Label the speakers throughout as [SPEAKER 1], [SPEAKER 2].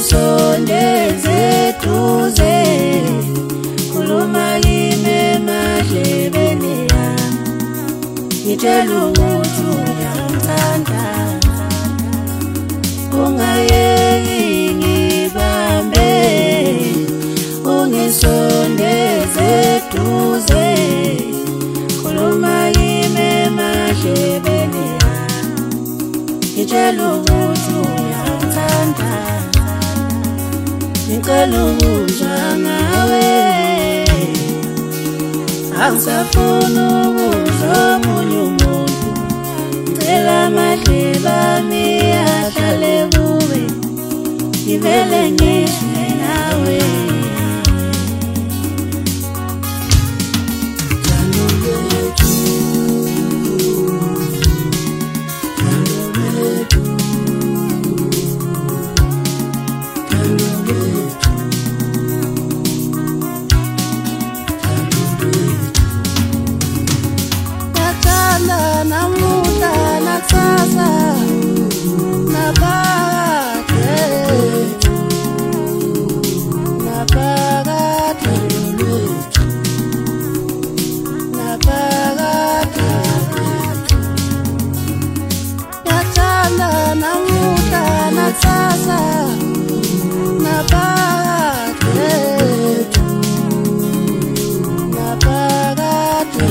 [SPEAKER 1] ungisondeze eduze, khuluma kimi emadlebeni yami, ngitshela ukuthi uyangithanda, ungayeki ngibambe, ungisondeze eduze, khuluma kimi emadlebeni yami, ngitshela ukuthi uyangithanda, ngicela ukuzwa ngawe, angisafuni ukuzwa omunye umuntu, ngicela amadlebe ami ahlale kuwe, ngivele ngisho nawe. Namuhla nakusasa naphakade, naphakade, naphakade, yathanda namuhla nakusasa naphakade, naphakade.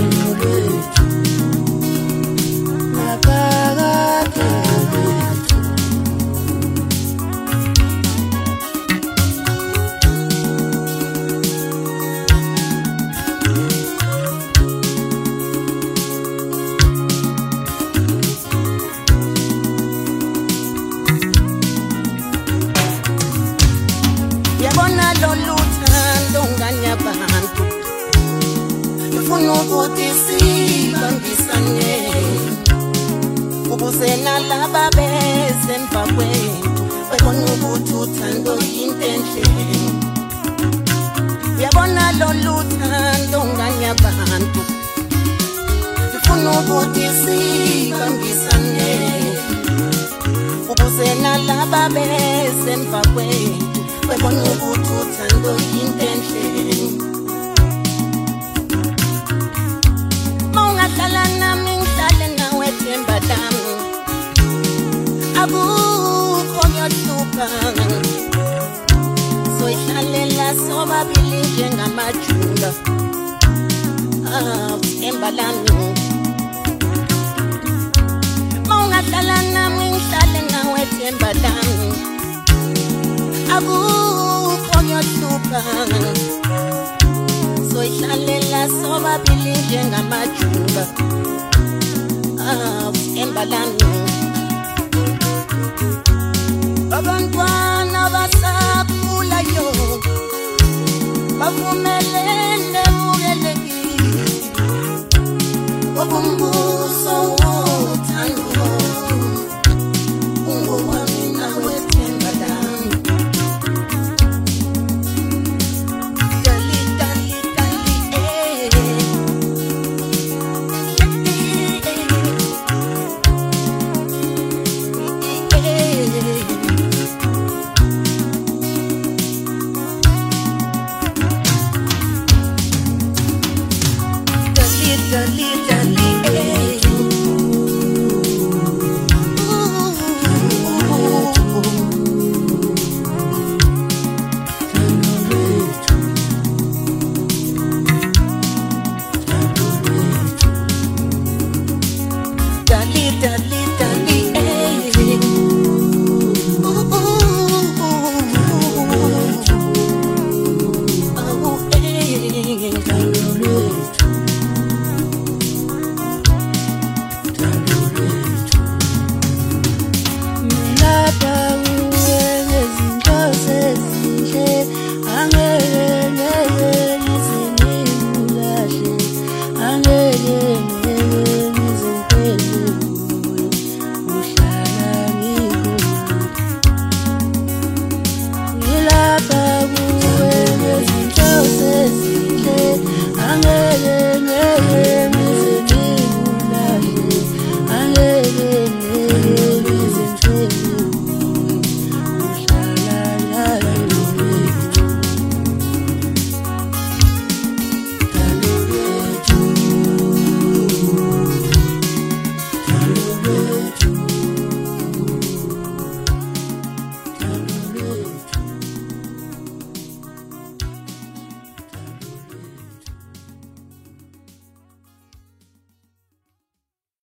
[SPEAKER 1] Yabona lolu thando nganyabantu, ngifuna ukuthi sibambisane, ukuze nalaba besemva kwethu babone ukuthi uthando yinto enhle. Yabona lolu thando nganyabantu, ngifuna ukuthi sibambisane, ukuze nalaba besemva kwethu babone ukuthi uthando yinto enhle. Mawungahlala nami ngihlale nawe themba lami, akukho ngiyohlupha, soyihlalela sobabili njengamajula. Themba lami, mawungahlala nami ngihlale nawe themba lami, akukho ngiyohlupha, soyihlalela sobabili njengamajula. Themba lami, abantwana basakhulayo bavumelene mukelekile, obumbuso wothando ungowami nawe themba lami. Dali, dali, dali, dali, dali.